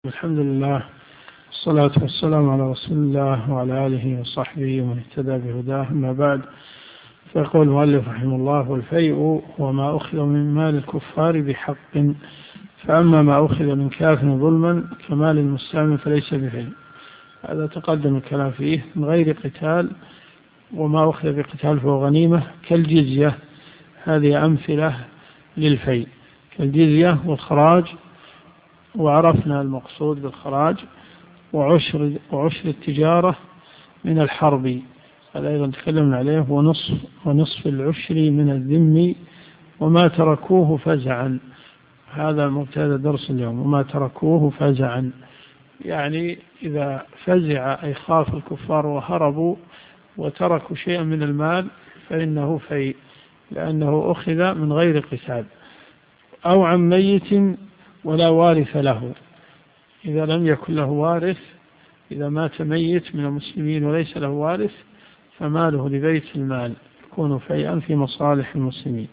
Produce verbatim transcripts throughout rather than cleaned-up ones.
الحمد لله والصلاة والسلام على رسول الله وعلى آله وصحبه ومن اهتدى بهداه. أما بعد، فيقول المؤلف رحمه الله: والفيء وما أخذ من مال الكفار بحق، فأما ما أخذ من كافر ظلما كمال المستعمل فليس بفيء. هذا تقدم الكلام فيه من غير قتال، وما أخذ بقتال فهو غنيمة كالجزية. هذه أمثلة للفيء كالجزية والخراج، وعرفنا المقصود بالخراج وعشر, وعشر التجارة من الحرب، هذا أيضا تكلمنا عليه، ونصف, ونصف العشر من الذم، وما تركوه فزعا. هذا مبتدأ درس اليوم. وما تركوه فزعا يعني إذا فزع أي خاف الكفار وهربوا وتركوا شيئا من المال فإنه فيء، لأنه أخذ من غير قتال. أو عن ميت ولا وارث له، إذا لم يكن له وارث، إذا مات ميت من المسلمين وليس له وارث فماله لبيت المال، يكون فيئا في مصالح المسلمين.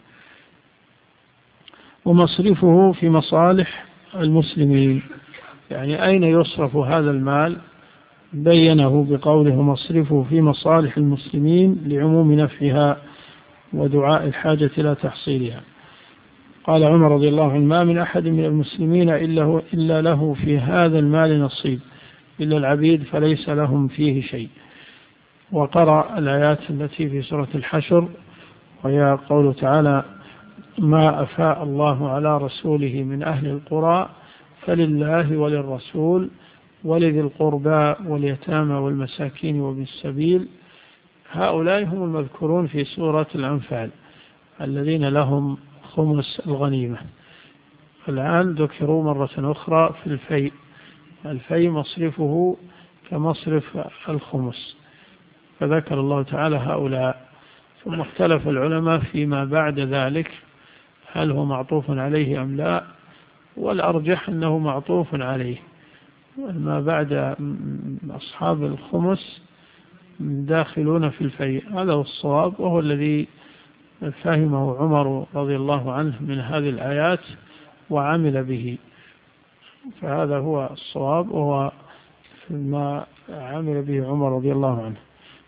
ومصرفه في مصالح المسلمين، يعني أين يصرف هذا المال؟ بينه بقوله: مصرفه في مصالح المسلمين لعموم نفعها ودعاء الحاجة إلى تحصيلها. قال عمر رضي الله عنه: ما من أحد من المسلمين إلا, إلا له في هذا المال نصيب، إلا العبيد فليس لهم فيه شيء. وقرأ الآيات التي في سورة الحشر، وهي قوله تعالى: ما أفاء الله على رسوله من أهل القرى فلله وللرسول ولذي القربى واليتامى والمساكين وابن السبيل. هؤلاء هم المذكورون في سورة الأنفال الذين لهم خمس الغنيمة. الآن ذكروا مرة أخرى في الفيء. الفيء مصرفه كمصرف الخمس، فذكر الله تعالى هؤلاء. ثم اختلف العلماء فيما بعد ذلك هل هو معطوف عليه أم لا، والأرجح أنه معطوف عليه. ما بعد أصحاب الخمس داخلون في الفيء، هذا هو الصواب، وهو الذي فهمه عمر رضي الله عنه من هذه الآيات وعمل به، فهذا هو الصواب، وهو ما عمل به عمر رضي الله عنه.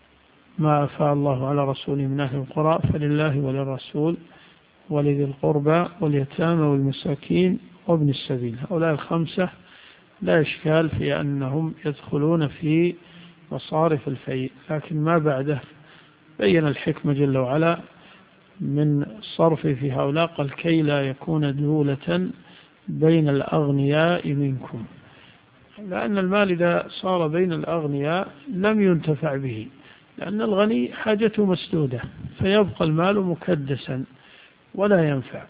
ما أفاء الله على رسوله من أهل القرى فلله وللرسول ولذي القربى واليتامى والمساكين وابن السبيل. هؤلاء الخمسة لا إشكال في أنهم يدخلون في مصارف الفيء، لكن ما بعده بين الحكمة جل وعلا من صرف في هؤلاء، قال: كي لا يكون دولة بين الأغنياء منكم، لأن المال إذا صار بين الأغنياء لم ينتفع به، لأن الغني حاجته مسدودة فيبقى المال مكدسا ولا ينفع.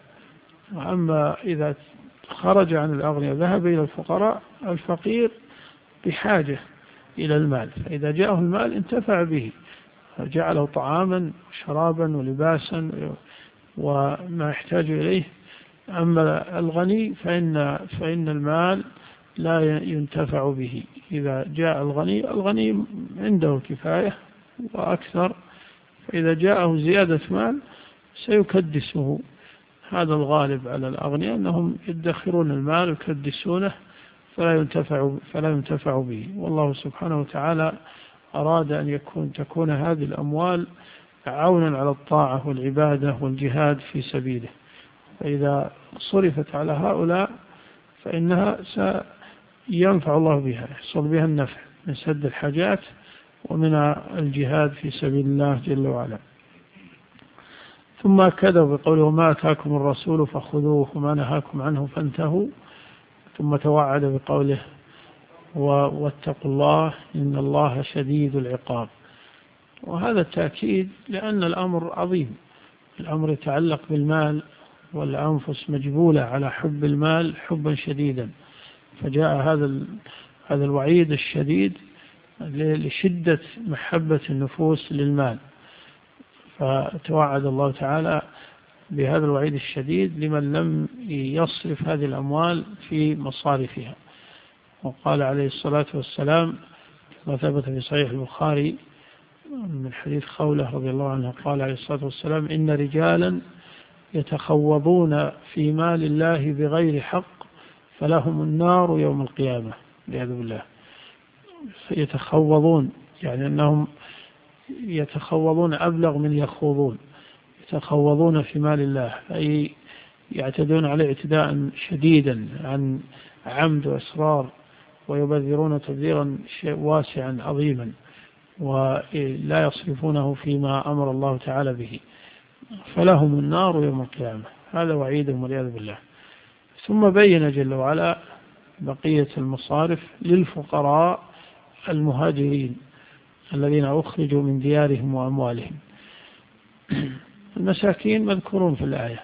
أما إذا خرج عن الأغنياء ذهب إلى الفقراء، الفقير بحاجة إلى المال، فإذا جاءه المال انتفع به، جعله طعاما وشرابا ولباسا وما يحتاج إليه. أما الغني فإن, فإن المال لا ينتفع به. إذا جاء الغني، الغني عنده كفاية وأكثر، فإذا جاءه زيادة مال سيكدسه. هذا الغالب على الأغنياء أنهم يدخرون المال ويكدسونه فلا ينتفع, فلا ينتفع به. والله سبحانه وتعالى أراد أن يكون تكون هذه الأموال عونا على الطاعة والعبادة والجهاد في سبيله، فإذا صرفت على هؤلاء فإنها سينفع الله بها، يحصل بها النفع من سد الحاجات ومن الجهاد في سبيل الله جل وعلا. ثم أكدوا بقوله: ما أتاكم الرسول فخذوه وما نهاكم عنه فانتهوا. ثم توعد بقوله: واتقوا الله إن الله شديد العقاب. وهذا التأكيد لأن الأمر عظيم، الأمر يتعلق بالمال، والأنفس مجبولة على حب المال حبا شديدا، فجاء هذا هذا الوعيد الشديد لشدة محبة النفوس للمال، فتوعد الله تعالى بهذا الوعيد الشديد لمن لم يصرف هذه الأموال في مصارفها. وقال عليه الصلاة والسلام ما ثبت في صحيح البخاري من حديث خولة رضي الله عنه، قال عليه الصلاة والسلام: إن رجالا يتخوضون في مال الله بغير حق فلهم النار يوم القيامة. والعياذ بالله. يتخوضون، يعني أنهم يتخوضون أبلغ من يخوضون، يتخوضون في مال الله، أي يعتدون عليه اعتداء شديدا عن عمد وإصرار، ويبذرون تبذيرا واسعا عظيما، ولا يصرفونه فيما أمر الله تعالى به، فلهم النار يوم القيامة. هذا وعيدهم والعياذ بالله. ثم بين جل وعلا بقية المصارف للفقراء المهاجرين الذين أخرجوا من ديارهم وأموالهم. المساكين مذكورون في الآية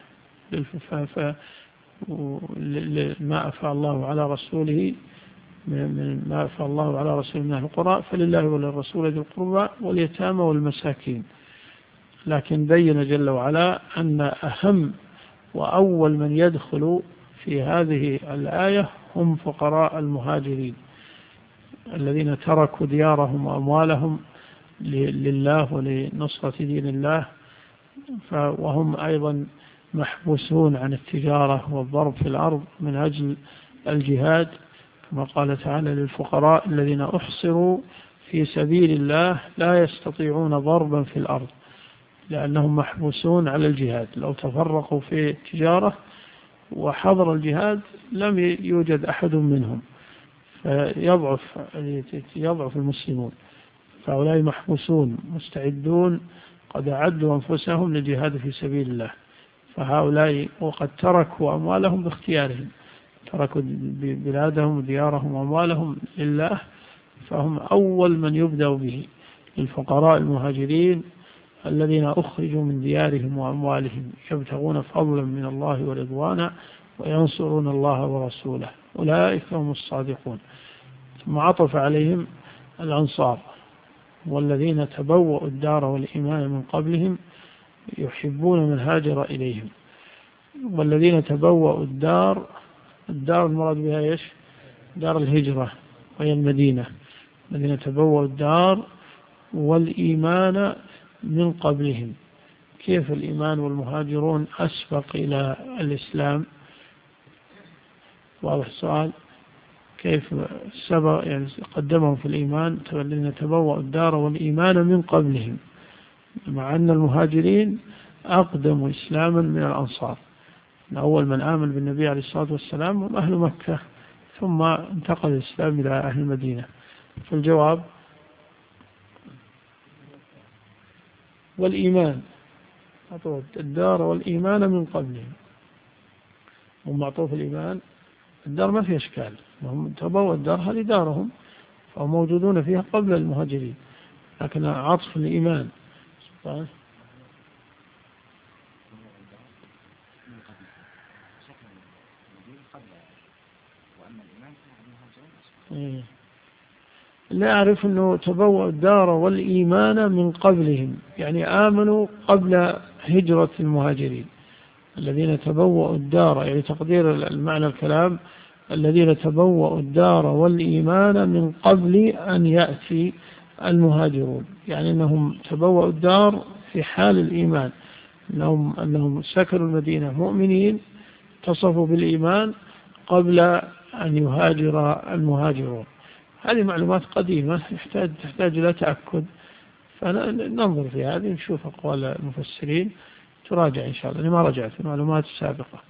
ما أفاء الله على رسوله من ما أفاء الله على رسوله من أهل القرى فلله وللرسول ذي القربى واليتامى والمساكين. لكن بين جل وعلا أن أهم وأول من يدخل في هذه الآية هم فقراء المهاجرين الذين تركوا ديارهم وأموالهم لله ولنصرة دين الله، وهم أيضا محبوسون عن التجارة والضرب في الأرض من أجل الجهاد، كما قال تعالى للفقراء الذين أحصروا في سبيل الله لا يستطيعون ضربا في الأرض، لأنهم محبوسون على الجهاد. لو تفرقوا في التجارة وحضر الجهاد لم يوجد أحد منهم، فيضعف يضعف المسلمون. فهؤلاء محبوسون مستعدون قد أعدوا أنفسهم للجهاد في سبيل الله، فهؤلاء وقد تركوا أموالهم باختيارهم، تركوا بلادهم وديارهم وأموالهم لله، فهم أول من يبدأ به الفقراء المهاجرين الذين أخرجوا من ديارهم وأموالهم يبتغون فضلا من الله ورضوانا وينصرون الله ورسوله، أولئك هم الصادقون. ثم عطف عليهم الأنصار والذين تبوأوا الدار والإيمان من قبلهم يحبون من هاجر إليهم. والذين تبوأوا الدار، الدار المراد بها إيش؟ دار الهجرة وهي المدينة. الذين تبوأوا الدار والإيمان من قبلهم. كيف الإيمان والمهاجرون أسبق إلى الإسلام؟ واضح السؤال؟ كيف سبق يعني قدمهم في الإيمان؟ الذين تبوأوا الدار والإيمان من قبلهم، مع أن المهاجرين أقدموا إسلاما من الأنصار. أول من آمن بالنبي عليه الصلاة والسلام هم أهل مكة، ثم انتقل الإسلام إلى أهل المدينة. فالجواب والإيمان، معطوف الدار والإيمان من قبلهم، هم معطوف الإيمان. الدار ما فيها إشكال، هم تبوأوا الدار هذه دارهم، فهم موجودون فيها قبل المهاجرين، لكن عطف الإيمان. لا أعرف أنه تبوأ الدار والإيمان من قبلهم، يعني آمنوا قبل هجرة المهاجرين. الذين تبوأوا الدار، يعني تقدير المعنى الكلام الذين تبوأوا الدار والإيمان من قبل أن يأتي المهاجرون، يعني أنهم تبوأوا الدار في حال الإيمان، أنهم, أنهم سكنوا المدينة مؤمنين اتصفوا بالإيمان قبل أن يهاجر المهاجرون. هذه معلومات قديمة يحتاج تحتاج إلى تأكد، فننظر في هذه نشوف أقوال المفسرين، تراجع إن شاء الله. أنا ما رجعت المعلومات السابقة.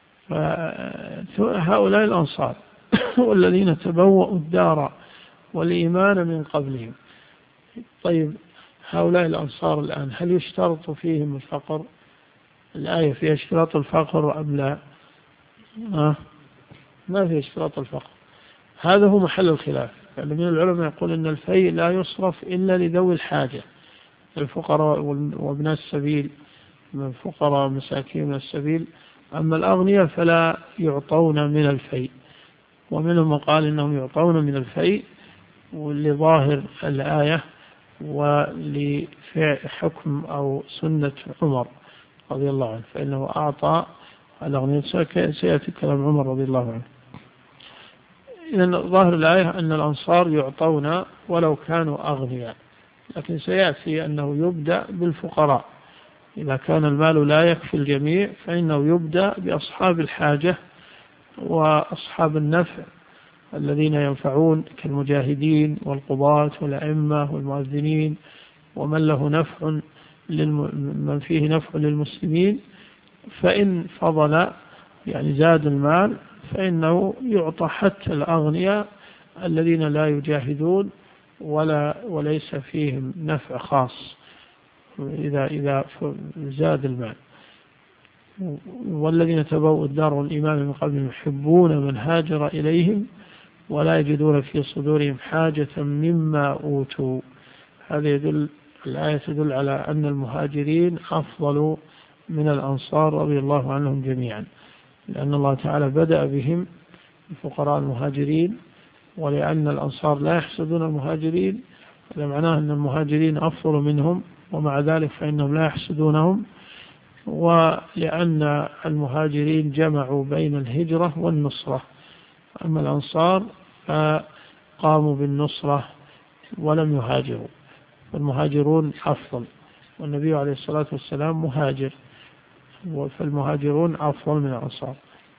فهؤلاء الأنصار والذين تبوأوا الدار والإيمان من قبلهم. طيب هؤلاء الأنصار الآن هل يشترط فيهم الفقر؟ الآية فيها اشتراط الفقر أم لا؟ آه ما فيها اشتراط الفقر. هذا هو محل الخلاف. يعني من العلماء يقول أن الفيء لا يصرف إلا لذوي الحاجة، الفقراء وابن السبيل، من فقراء مساكين من السبيل. أما الأغنياء فلا يعطون من الفيء، ومنهم من قال إنهم يعطون من الفيء لظاهر الآية ولحكم أو سنة عمر رضي الله عنه، فإنه أعطى الأغنياء. سيأتي كلام عمر رضي الله عنه. إذن ظاهر الآية أن الأنصار يعطون ولو كانوا أغنياء، لكن سيأتي أنه يبدأ بالفقراء. إذا كان المال لا يكفي الجميع فإنه يبدأ بأصحاب الحاجة وأصحاب النفع الذين ينفعون كالمجاهدين والقضاة والأئمة والمؤذنين ومن له نفع من فيه نفع للمسلمين، فإن فضل يعني زاد المال فإنه يعطى حتى الأغنياء الذين لا يجاهدون ولا وليس فيهم نفع خاص إذا إذا زاد المال. والذين تبوأوا الدار والإيمان من قبل يحبون من هاجر إليهم ولا يجدون في صدورهم حاجة مما أوتوا. هذا يدل الآية تدل على أن المهاجرين أفضل من الأنصار رضي الله عنهم جميعا، لأن الله تعالى بدأ بهم الفقراء المهاجرين، ولأن الأنصار لا يحسدون المهاجرين هذا معناه أن المهاجرين أفضل منهم، ومع ذلك فإنهم لا يحسدونهم. ولأن المهاجرين جمعوا بين الهجرة والنصرة، أما الأنصار فقاموا بالنصرة ولم يهاجروا، فالمهاجرون أفضل، والنبي عليه الصلاة والسلام مهاجر، فالمهاجرون أفضل من الأنصار.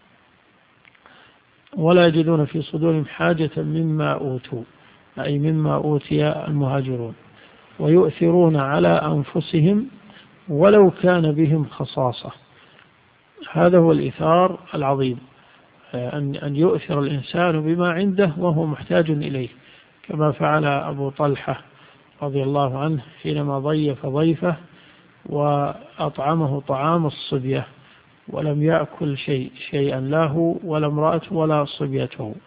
ولا يجدون في صدورهم حاجة مما أوتوا، أي مما أوتي المهاجرون، ويؤثرون على أنفسهم ولو كان بهم خصاصة. هذا هو الإثار العظيم، أن يؤثر الإنسان بما عنده وهو محتاج إليه، كما فعل أبو طلحة رضي الله عنه حينما ضيف ضيفه وأطعمه طعام الصبية ولم يأكل شيء شيئا له ولا امرأته ولا صبيته،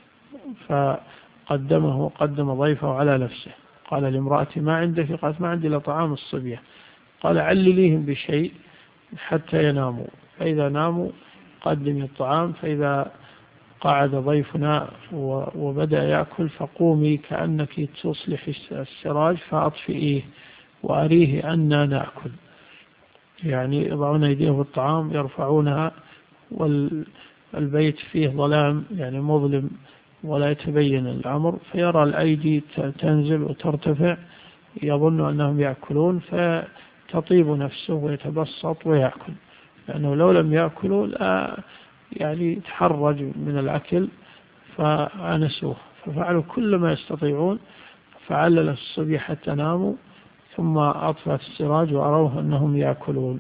فقدمه قدم ضيفه على نفسه. قال لامرأتي ما عندك؟ قالت ما عندي إلا طعام الصبية. قال علليهم بشيء حتى يناموا، فإذا ناموا قدم الطعام، فإذا قعد ضيفنا وبدأ يأكل فقومي كأنك تصلح السراج فأطفئيه وأريه أننا نأكل. يعني يضعون أيديهم في الطعام يرفعونها والبيت فيه ظلام يعني مظلم ولا يتبين الأمر، فيرى الأيدي تنزل وترتفع يظن أنهم يأكلون فتطيب نفسه ويتبسط ويأكل، لأنه لو لم يأكلوا لا يعني تحرج من الأكل فأنسوه، ففعلوا كل ما يستطيعون، فعلل الصبي حتى ناموا ثم أطفأت السراج وأروه أنهم يأكلون.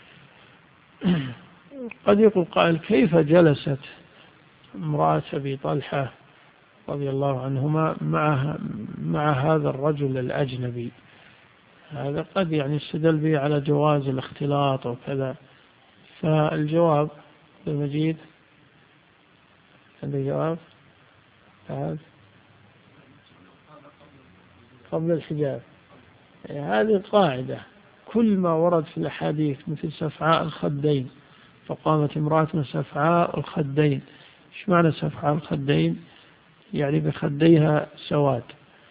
قد يقول قائل كيف جلست امرأة أبي طلحة رضي الله عنهما مع مع هذا الرجل الأجنبي؟ هذا قد يعني استدل به على جواز الاختلاط وكذا، فالجواب المجيد عنده جواب قبل الحجاب. هذه قاعدة، كل ما ورد في الأحاديث مثل سفعاء الخدين، فقامت امرأة من سفعاء الخدين. إيش معنى سفعاء الخدين؟ يعني بخديها سواد،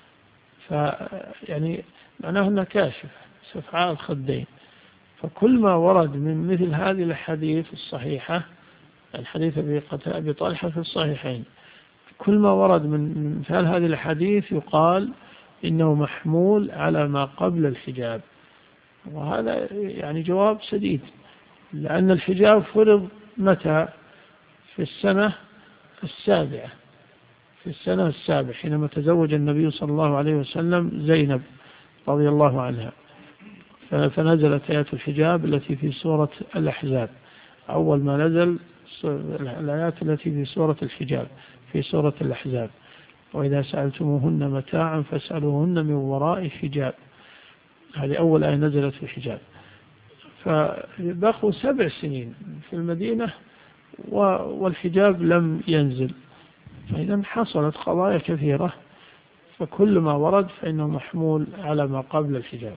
فيعني معناه أنها كاشفة سفعاء الخدين. فكل ما ورد من مثل هذه الحديث الصحيحة، الحديث أبي طلحة في الصحيحين، كل ما ورد من مثال هذه الحديث يقال إنه محمول على ما قبل الحجاب. وهذا يعني جواب سديد، لأن الحجاب فرض متى؟ في السنة السابعة، في السنة السابعة حينما تزوج النبي صلى الله عليه وسلم زينب رضي الله عنها، فنزلت آيات الحجاب التي في سورة الأحزاب. أول ما نزل الآيات التي في سورة الحجاب في سورة الأحزاب، وإذا سألتموهن متاعا فاسألوهن من وراء حجاب. هذه أول آية نزلت في الحجاب. فبقوا سبع سنين في المدينة والحجاب لم ينزل، فإذا حصلت قضايا كثيرة، فكل ما ورد فإنه محمول على ما قبل الحجاب.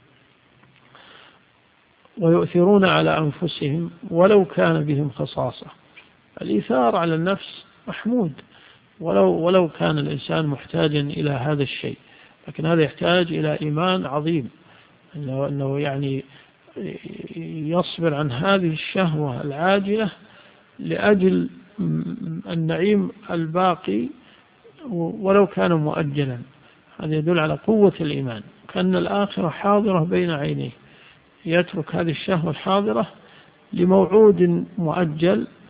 ويؤثرون على أنفسهم ولو كان بهم خصاصة. الإيثار على النفس محمود ولو ولو كان الإنسان محتاجا إلى هذا الشيء، لكن هذا يحتاج إلى إيمان عظيم، أنه, أنه يعني يصبر عن هذه الشهوة العاجلة لأجل النعيم الباقي ولو كان مؤجلا. هذا يدل على قوة الإيمان، كأن الآخرة حاضرة بين عينيه، يترك هذه الشهوة الحاضرة لموعود مؤجل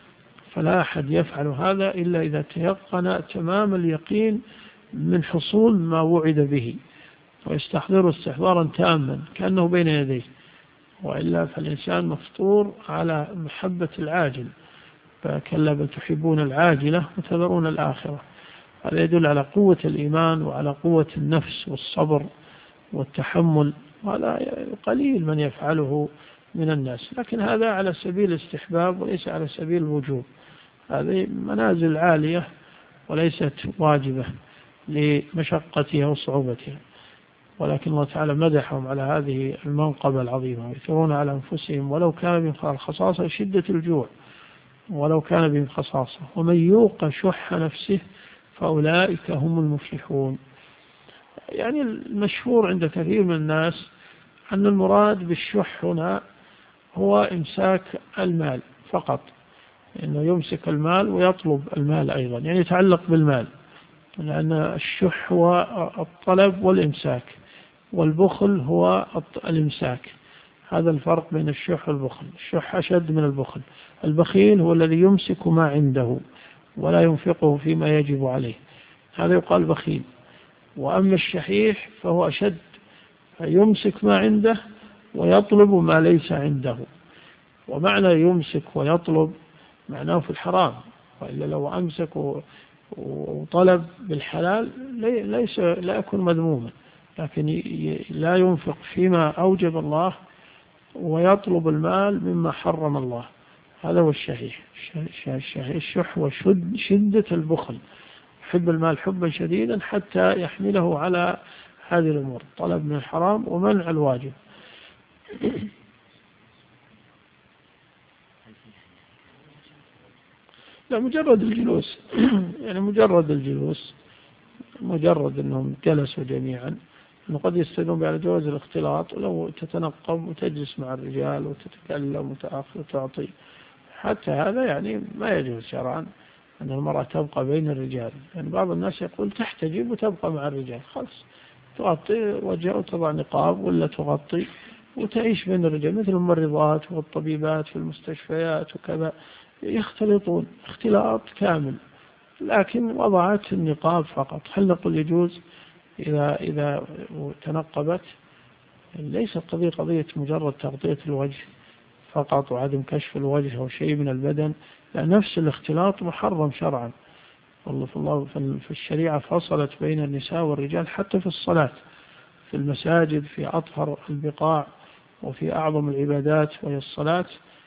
فلا أحد يفعل هذا إلا إذا تيقن تمام اليقين من حصول ما وعد به، ويستحضر استحضارا تاما كأنه بين يديه، وإلا فالإنسان مفطور على محبة العاجل، فكلا بل تحبون العاجلة وتذرون الآخرة. هذا يدل على قوة الإيمان وعلى قوة النفس والصبر والتحمل، وهذا قليل من يفعله من الناس، لكن هذا على سبيل الاستحباب وليس على سبيل الوجوب. هذه منازل عالية وليست واجبة لمشقتها وصعوبتها، ولكن الله تعالى مدحهم على هذه المنقبة العظيمة، يثرون على أنفسهم ولو كان بهم خصاصة شدة الجوع ولو كان بهم خصاصة، ومن يوق شح نفسه فأولئك هم المفلحون. يعني المشهور عند كثير من الناس أن المراد بالشح هنا هو إمساك المال فقط، إنه يمسك المال ويطلب المال أيضا، يعني يتعلق بالمال، لأن الشح هو الطلب والإمساك، والبخل هو الإمساك. هذا الفرق بين الشح والبخل. الشح أشد من البخل. البخيل هو الذي يمسك ما عنده ولا ينفقه فيما يجب عليه، هذا يقال بخيل. وأما الشحيح فهو أشد، يمسك ما عنده ويطلب ما ليس عنده. ومعنى يمسك ويطلب معناه في الحرام، وإلا لو أمسك وطلب بالحلال ليس لا يكون مذموما، لكن لا ينفق فيما أوجب الله ويطلب المال مما حرم الله، هذا هو الشحيح. الشح وشدة البخل، يحب المال حبا شديدا حتى يحمله على هذه الأمور، طلب من الحرام ومنع الواجب. لا، مجرد الجلوس يعني مجرد الجلوس، مجرد أنهم جلسوا جميعا، أنه قد يستدلون على جواز الاختلاط، ولو تتنقب وتجلس مع الرجال وتتكلم وتأخذ وتعطي، حتى هذا يعني ما يجوز شرعا أن المرأة تبقى بين الرجال. يعني بعض الناس يقول تحتجب وتبقى مع الرجال، خلاص تغطي وجهها وتضع نقاب ولا تغطي وتعيش بين الرجال، مثل الممرضات والطبيبات في المستشفيات وكذا، يختلطون اختلاط كامل، لكن وضعت النقاب فقط. هل نقول يجوز إذا إذا تنقبت؟ ليست قضية قضية مجرد تغطية الوجه فقط وعدم كشف الوجه أو شيء من البدن، لأن نفس الاختلاط محرم شرعا. والله في الشريعة فصلت بين النساء والرجال حتى في الصلاة، في المساجد، في أطهر البقاع وفي أعظم العبادات وهي الصلاة،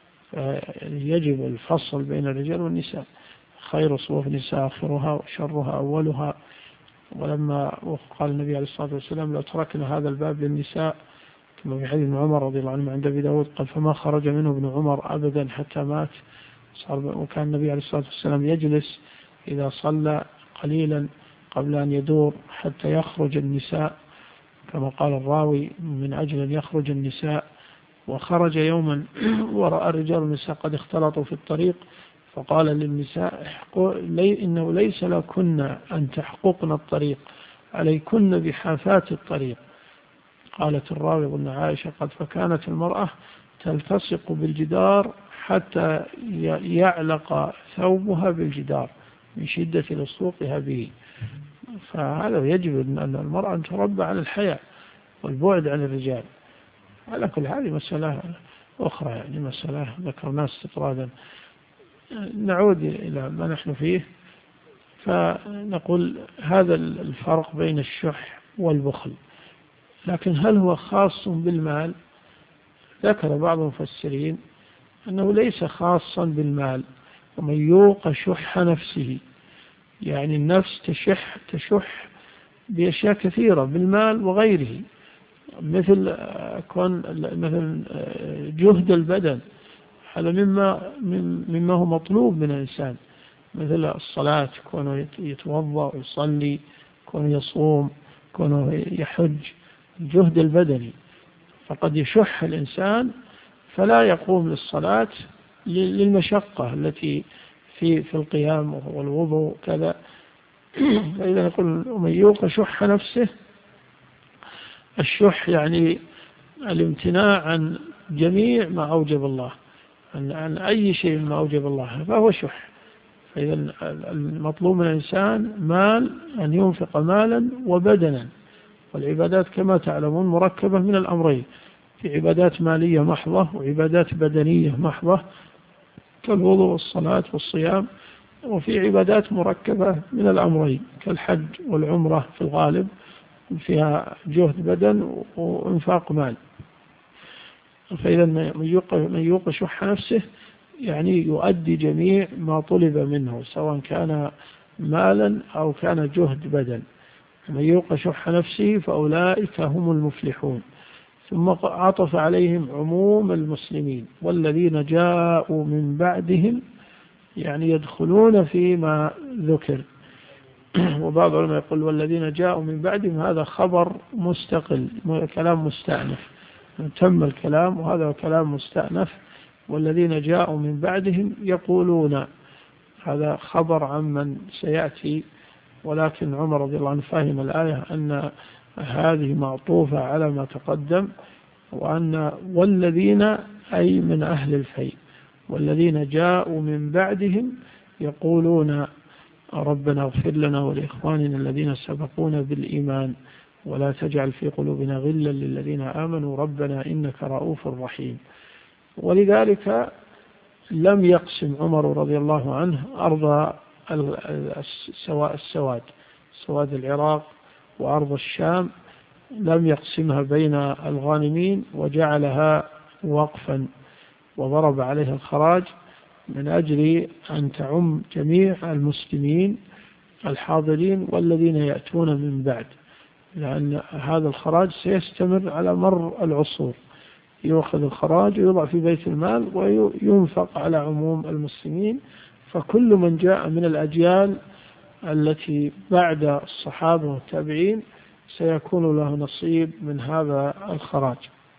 يجب الفصل بين الرجال والنساء. خير صفوف النساء آخرها وشرها أولها. ولما قال النبي عليه الصلاة والسلام لو تركنا هذا الباب للنساء، كما في حديث ابن عمر رضي الله عنه عند أبي داود، قال فما خرج منه ابن عمر أبدا حتى مات. وكان النبي عليه الصلاة والسلام يجلس إذا صلى قليلا قبل أن يدور حتى يخرج النساء، كما قال الراوي من أجل أن يخرج النساء. وخرج يوما ورأى الرجال والنساء قد اختلطوا في الطريق، فقال للنساء إنه ليس لكن أن تحققن الطريق، عليكن بحافات الطريق. قالت الراوي ابن عائشة قد فكانت المرأة تلتصق بالجدار حتى يعلق ثوبها بالجدار من شدة لصوقها به. فهذا يجب أن المرأة أن تربى على الحياء والبعد عن الرجال. على كل هذه مسألة أخرى، يعني مسألة ذكرناها استطرادا. نعود إلى ما نحن فيه، فنقول هذا الفرق بين الشح والبخل. لكن هل هو خاص بالمال؟ ذكر بعض المفسرين أنه ليس خاصا بالمال. ومن يوق شح نفسه، يعني النفس تشح تشح بأشياء كثيرة بالمال وغيره، مثل كون مثل جهد البدن، هذا مما مما هو مطلوب من الإنسان، مثل الصلاة، كونه يتوضأ ويصلي، كونه يصوم، كونه يحج، الجهد البدني. فقد يشح الإنسان فلا يقوم للصلاة للمشقة التي في في القيام والوضوء كذا. فإذا نقول ومن يوق شح نفسه، الشح يعني الامتناع عن جميع ما أوجب الله، عن, عن أي شيء ما أوجب الله، فهو شح. فإذا المطلوب من الإنسان مال أن ينفق مالا وبدنا، والعبادات كما تعلمون مركبة من الأمرين، في عبادات مالية محضة وعبادات بدنية محضة كالوضوء والصلاة والصيام، وفي عبادات مركبة من الأمرين كالحج والعمرة في الغالب فيها جهد بدن وإنفاق مال. فإذا من يوق شح نفسه يعني يؤدي جميع ما طلب منه سواء كان مالا أو كان جهد بدن. من يوق شح نفسه فأولئك هم المفلحون. ثم عطف عليهم عموم المسلمين والذين جاءوا من بعدهم، يعني يدخلون فيما ذكر. وبعض العلماء يقول والذين جاءوا من بعدهم هذا خبر مستقل، كلام مستأنف، تم الكلام وهذا كلام مستأنف. والذين جاءوا من بعدهم يقولون هذا خبر عمن سيأتي، ولكن عمر رضي الله عنه فهم الآية أن هذه معطوفة على ما تقدم، وأن والذين أي من أهل الفيء، والذين جاءوا من بعدهم يقولون ربنا اغفر لنا ولإخواننا الذين سبقونا بالإيمان ولا تجعل في قلوبنا غلا للذين آمنوا ربنا إنك رؤوف رحيم. ولذلك لم يقسم عمر رضي الله عنه أرض السواد سواد العراق وأرض الشام، لم يقسمها بين الغانمين وجعلها وقفا وضرب عليها الخراج من أجل أن تعم جميع المسلمين الحاضرين والذين يأتون من بعد، لأن هذا الخراج سيستمر على مر العصور، يأخذ الخراج ويوضع في بيت المال وينفق على عموم المسلمين. فكل من جاء من الأجيال التي بعد الصحابة والتابعين سيكون له نصيب من هذا الخراج.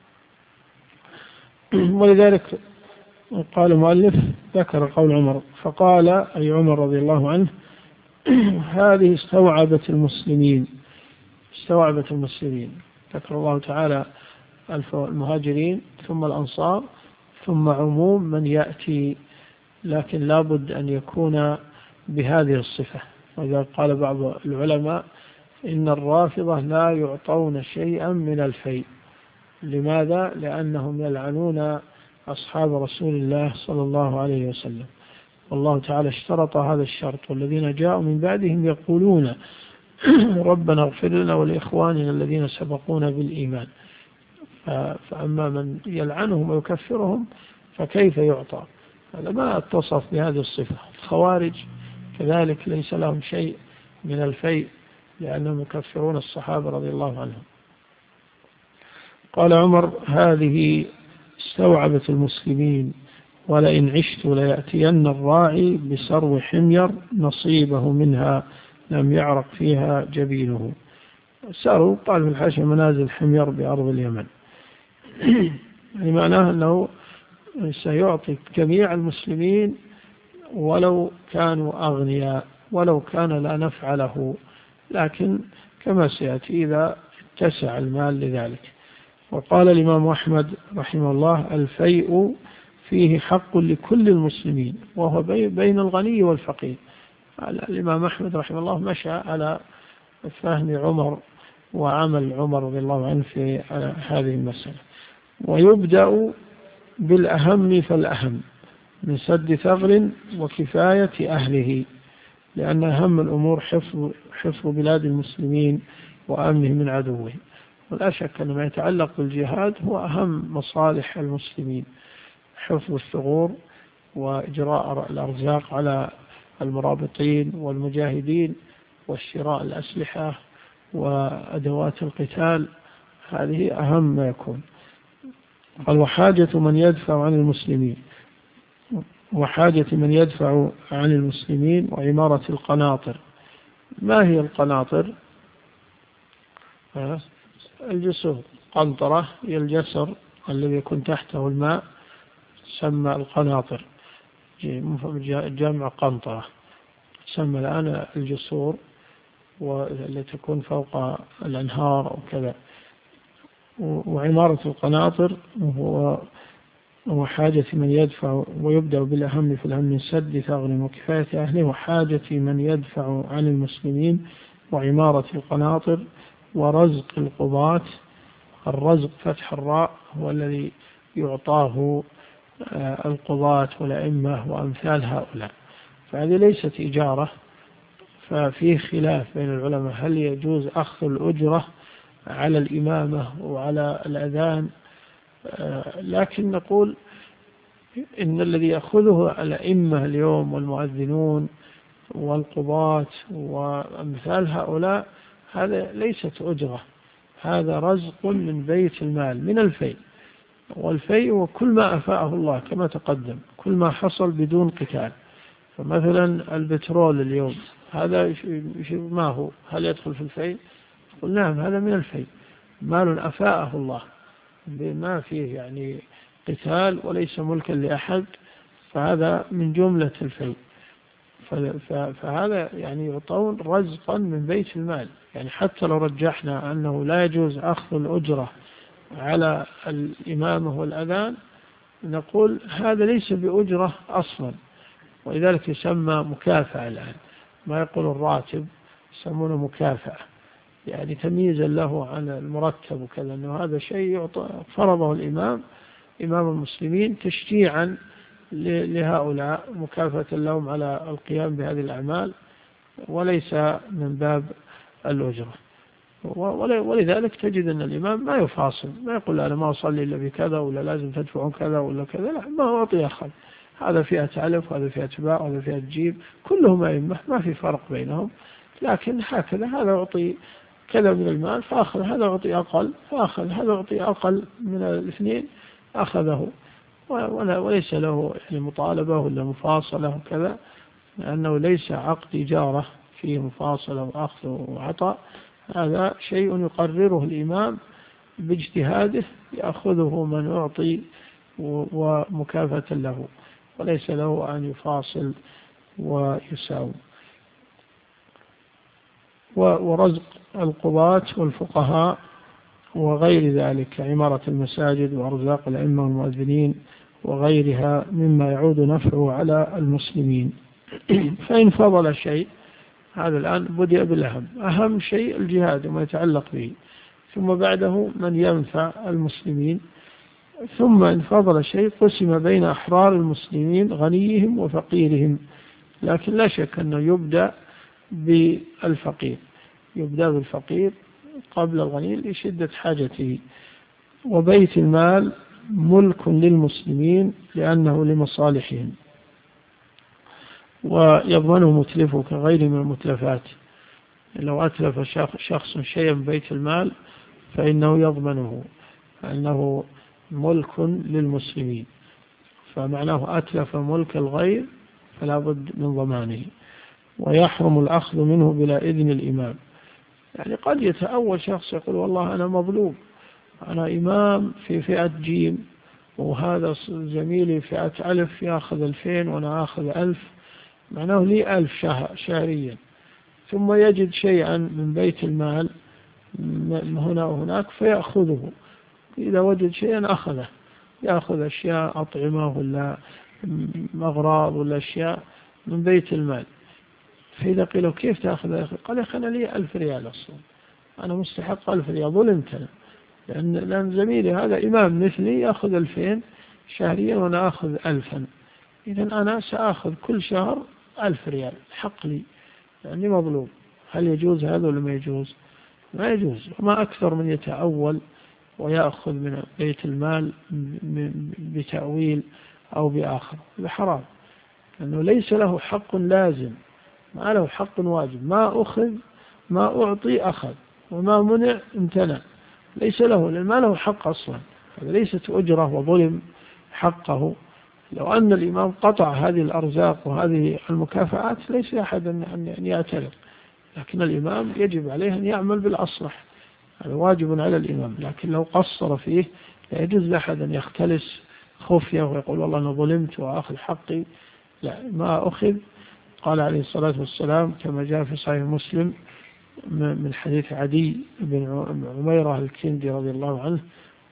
ولذلك قال المؤلف ذكر قول عمر فقال أي عمر رضي الله عنه هذه استوعبت المسلمين استوعبت المسلمين ذكر الله تعالى المهاجرين ثم الأنصار ثم عموم من يأتي، لكن لا بد أن يكون بهذه الصفة. وإذا قال بعض العلماء إن الرافضة لا يعطون شيئا من الفيء. لماذا؟ لأنهم يلعنون أصحاب رسول الله صلى الله عليه وسلم، والله تعالى اشترط هذا الشرط والذين جاءوا من بعدهم يقولون ربنا اغفر لنا ولإخواننا الذين سبقونا بالإيمان. فأما من يلعنهم ويكفرهم فكيف يعطى؟ هذا ما اتصف بهذه الصفة. الخوارج كذلك ليس لهم شيء من الفيء لأنهم يكفرون الصحابة رضي الله عنهم. قال عمر هذه استوعبت المسلمين ولئن عشت ليأتين الراعي بسرو حمير نصيبه منها لم يعرق فيها جبينه. سرو قال في الحاشية منازل حمير بأرض اليمن. يعني معناه أنه سيعطي جميع المسلمين ولو كانوا أغنياء ولو كان لا نفع له، لكن كما سيأتي إذا اتسع المال لذلك. وقال الإمام أحمد رحمه الله الفيء فيه حق لكل المسلمين وهو بين الغني والفقير. الإمام أحمد رحمه الله مشى على فهم عمر وعمل عمر رضي الله عنه في هذه المسألة. ويبدأ بالأهم فالأهم من سد ثغر وكفاية أهله، لأن أهم الأمور حفظ, حفظ بلاد المسلمين وأمنهم من عدوهم. ولا شك أن ما يتعلق بالجهاد هو أهم مصالح المسلمين، حفظ الثغور وإجراء الأرزاق على المرابطين والمجاهدين وشراء الأسلحة وأدوات القتال، هذه أهم ما يكون. قال وحاجة من يدفع عن المسلمين وحاجة من يدفع عن المسلمين وعمارة القناطر. ما هي القناطر؟ الجسور. قنطرة هي الجسر الذي يكون تحته الماء سمى القناطر، جمع قنطرة. سمى الآن الجسور والتي تكون فوق الأنهار وكذا. وعمارة القناطر هو وحاجة من يدفع، ويبدأ بالأهم في الهم من سد ثغر وكفاية أهله، وحاجة من يدفع عن المسلمين، وعمارة القناطر، ورزق القضاة. الرزق فتح الراء هو الذي يعطاه القضاة والأئمة وأمثال هؤلاء، فهذه ليست إجارة. ففيه خلاف بين العلماء هل يجوز أخذ الأجرة على الإمامة وعلى الأذان، لكن نقول إن الذي يأخذه الأئمة اليوم والمؤذنون والقضاة وأمثال هؤلاء هذا ليست أجرة، هذا رزق من بيت المال من الفيء. والفيء وكل ما أفاءه الله كما تقدم، كل ما حصل بدون قتال. فمثلا البترول اليوم هذا ما هو، هل يدخل في الفيء؟ قل نعم، هذا من الفيء، مال أفاءه الله بما فيه يعني قتال وليس ملكا لأحد، فهذا من جملة الفيء. فهذا يعني يعطون رزقا من بيت المال. يعني حتى لو رجحنا أنه لا يجوز أخذ الأجرة على الإمامة والأذان، نقول هذا ليس بأجرة أصلا، ولذلك يسمى مكافأة الآن، ما يقول الراتب يسمونه مكافأة، يعني تمييزا له عن المرتب وكذا، أنه هذا شيء فرضه الإمام إمام المسلمين تشجيعا لهؤلاء، مكافأة لهم على القيام بهذه الأعمال، وليس من باب الأجرة. ولذلك تجد أن الإمام ما يفاصل، ما يقول أنا ما أصلي إلا بكذا، ولا لازم تدفعون كذا ولا كذا، لا، ما هو أعطي أخذ، هذا فئة ألف وهذا فئة باء وهذا فئة جيم، كلهم أئمة ما في فرق بينهم، لكن هكذا هذا أعطي كذا من المال فأخذ، هذا أعطي أقل فأخذ، هذا أعطي أقل من الاثنين أخذه، وليس له يعني مطالبة ولا مفاصلة وكذا، لأنه ليس عقد إجارة فيه مفاصلة وأخذ وعطاء، هذا شيء يقرره الإمام باجتهاده، يأخذه من أعطي ومكافأة له، وليس له أن يفاصل ويساوم. ورزق القضاة والفقهاء وغير ذلك، عمارة المساجد وأرزاق الأئمة والمؤذنين وغيرها مما يعود نفعه على المسلمين. فإن فضل شيء، هذا الآن بدأ بالأهم، أهم شيء الجهاد وما يتعلق به، ثم بعده من ينفع المسلمين، ثم إن فضل شيء قسم بين أحرار المسلمين غنيهم وفقيرهم، لكن لا شك أنه يبدأ بالفقير، يبدأ بالفقير قبل الغني لشدة حاجته. وبيت المال ملك للمسلمين لأنه لمصالحهم، ويضمنه متلفه كغير من المتلفات. لو أتلف شخص شيئا من بيت المال فإنه يضمنه، أنه ملك للمسلمين، فمعناه أتلف ملك الغير فلا بد من ضمانه. ويحرم الأخذ منه بلا إذن الإمام، يعني قد يتأول شخص يقول والله أنا مظلوم، أنا إمام في فئة جيم، وهذا زميلي فئة ألف يأخذ ألفين وأنا أخذ ألف، معناه لي ألف شهر شهريا، ثم يجد شيئا من بيت المال هنا وهناك فيأخذه، إذا وجد شيئا أخذه، يأخذ أشياء أطعمة ولا أغراض ولا أشياء من بيت المال. فإذا قيل كيف تأخذ يا أخي؟ قال يا أخي أنا لي ألف ريال أصلا، أنا مستحق ألف ريال، ظلمت أنا، لأن, لأن زميلي هذا إمام مثلي يأخذ ألفين شهريا وأنا أخذ ألفا، إذن أنا سأخذ كل شهر ألف ريال حق لي، يعني مظلوم. هل يجوز هذا ولا ما يجوز؟ ما يجوز. وما أكثر من يتأول ويأخذ من بيت المال بتأويل أو بآخر، هذا حرام، لأنه ليس له حق لازم، ما له حق واجب، ما أخذ ما أعطي أخذ، وما منع امتنع، ليس له، لأن ما له حق أصلا، هذا ليست أجرة وظلم حقه. لو أن الإمام قطع هذه الأرزاق وهذه المكافآت ليس أحد أن يعترض، لكن الإمام يجب عليه أن يعمل بالأصلح، هذا واجب على الإمام. لكن لو قصر فيه لا يجوز لأحد أن يختلس خفية ويقول والله أنا ظلمت وأخذ حقي، لا، ما أخذ. قال عليه الصلاة والسلام كما جاء في صحيح مسلم من حديث عدي بن عميرة الكندي رضي الله عنه،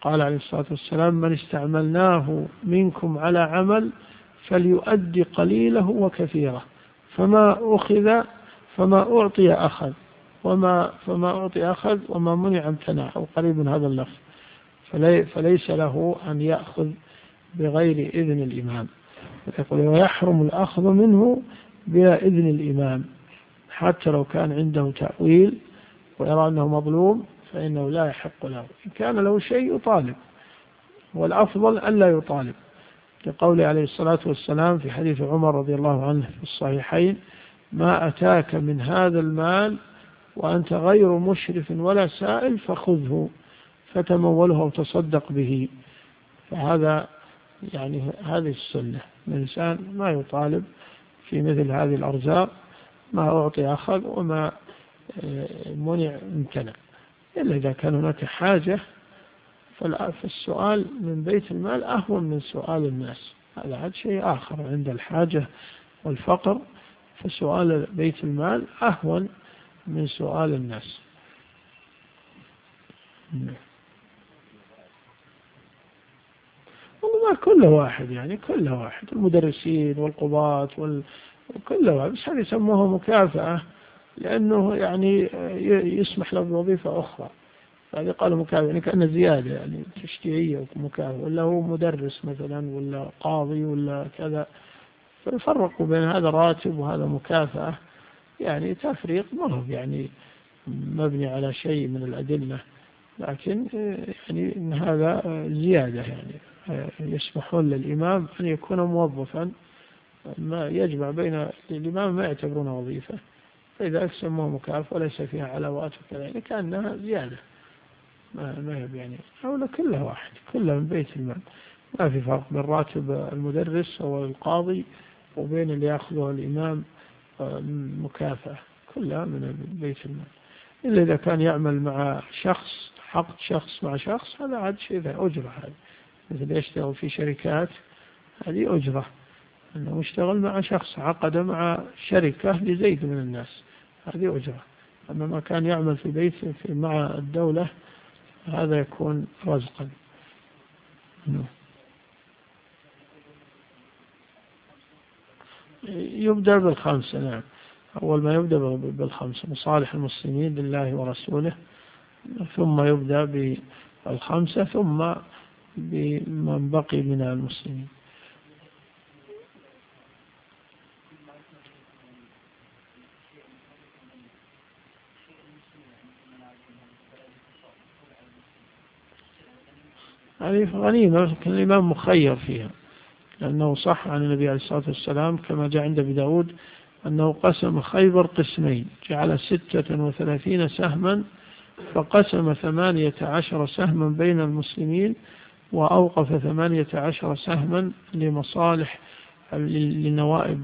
قال عليه الصلاة والسلام: من استعملناه منكم على عمل فليؤدي قليله وكثيره، فما أخذ فما أعطي أخذ وما فما أعطي أخذ وما منع امتنع، أو قريب من هذا اللفظ. فلي فليس له أن يأخذ بغير إذن الإمام. يقول: ويحرم الأخذ منه بلا إذن الإمام، حتى لو كان عنده تأويل ويرى أنه مظلوم فإنه لا يحق له. إن كان له شيء يطالب، والأفضل ألا يطالب، لقوله عليه الصلاة والسلام في حديث عمر رضي الله عنه في الصحيحين: ما أتاك من هذا المال وأنت غير مشرف ولا سائل فخذه فتموله وتصدق به. فهذا يعني هذه السنة، الإنسان ما يطالب في مثل هذه الأرزاق، ما أعطي أخذ وما منع امتنع، إلا إذا كان هناك حاجة. فالسؤال من بيت المال أهون من سؤال الناس، هذا عاد شيء آخر. عند الحاجة والفقر فسؤال بيت المال أهون من سؤال الناس. والله كل واحد، يعني كل واحد، المدرسين والقضاة وكل واحد، بس هذه يسموها مكافأة لأنه يعني يسمح له بوظيفة أخرى، هذه قالوا مكافأة يعني كأنه زيادة، يعني تشجيعية ومكافأة. ولا هو مدرس مثلا ولا قاضي ولا كذا، فيفرقوا بين هذا راتب وهذا مكافأة، يعني تفريق ما هو يعني مبني على شيء من الأدلة، لكن يعني إن هذا زيادة، يعني يسمحون للإمام أن يكون موظفا، ما يجمع بين الإمام ما يعتبرونه وظيفة، فإذا يسموه مكافأة وليس فيها علاوات وكذا، يعني كأنها زيادة، ما ما هي يعني حول كله واحد، كله من بيت المال، ما في فرق بين راتب المدرس أو القاضي وبين اللي يأخذه الإمام مكافأة، كلها من بيت المال. إلا إذا كان يعمل مع شخص، حق شخص مع شخص، هذا عاد شيء أجرة، هذا مثل يشتغل في شركات، هذه أجرة، أنه يشتغل مع شخص عقد مع شركة لزيد من الناس، هذه أجرة. أما ما كان يعمل في بيت في مع الدولة، هذا يكون رزقا. يبدأ بالخمسة، نعم، أول ما يبدأ بالخمسة: مصالح المسلمين لله ورسوله، ثم يبدأ بالخمسة، ثم بمن بقي من المسلمين. هذه غنيمة، كان الإمام مخير فيها، لأنه صح عن النبي عليه الصلاة والسلام كما جاء عند أبي داود أنه قسم خيبر قسمين، جعل ستة وثلاثين سهما، فقسم ثمانية عشر سهما بين المسلمين، وأوقف ثمانية عشر سهما لمصالح لنوائب